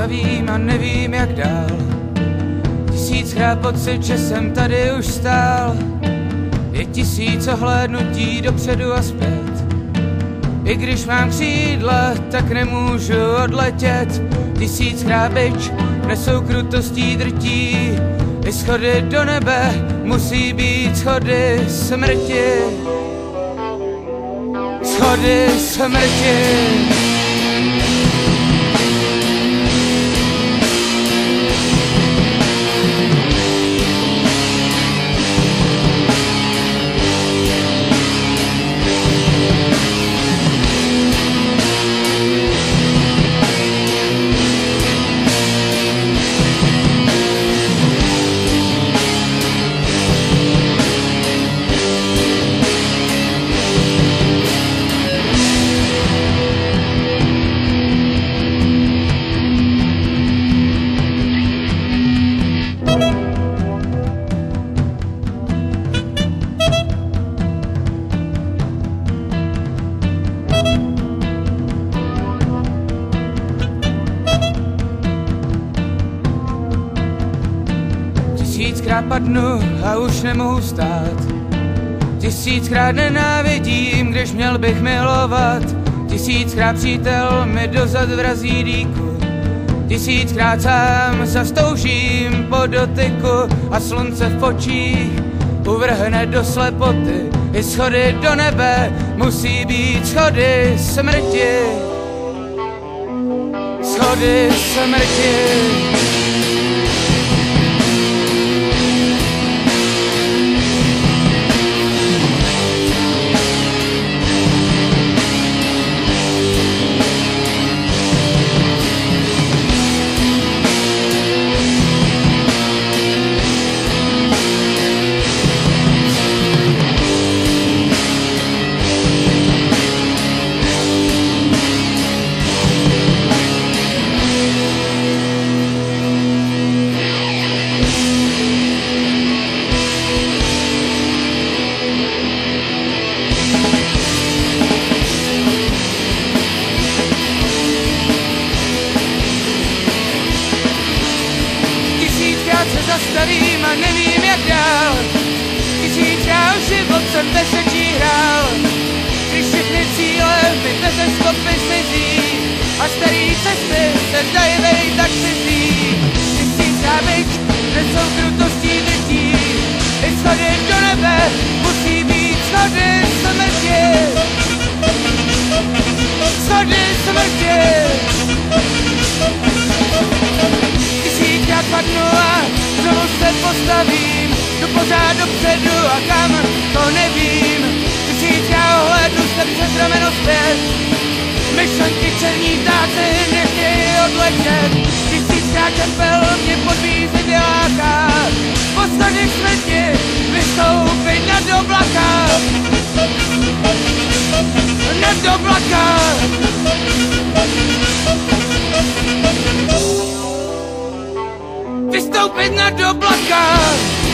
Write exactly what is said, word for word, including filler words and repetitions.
zastavím a nevím jak dál. Tisíckrát pocit, že jsem tady už stál. Je tisíc ohlédnutí dopředu a zpět. I když mám křídla, tak nemůžu odletět. Tisíckrát bič nesou krutostí drtí. I schody do nebe musí být schody smrti. Schody smrti. Tisíckrát padnu a už nemohu stát. Tisíckrát nenávidím, když měl bych milovat. Tisíckrát přítel mi dozad vrazí dýku. Tisíckrát sám zastoužím po dotyku a slunce v očích uvrhne do slepoty. I schody do nebe musí být schody smrti. Schody smrti. Zastavím a nevím jak dál. Tisíckrát život jsem bez řečí hrál. Když všechny cíle mi bez stopy zmizí a starý cesty se zdají vej tak cizí. Tisíckrát byč, že jsou krutostí drtí. I schody do nebe musí být schody smrti. Schody smrti. Tisíckrát padnu a znovu se postavím, jdu pořád dopředu a kam, to nevím. Tisíckrát ohlédnu se přes rameno zpět, myšlenky černí táce nechtějí odletět. Tisíckrát čepel mě podvízy děláká, poslední smrti vystoupit nad oblaka. Nad oblaka. Vystoupit nad oblaka.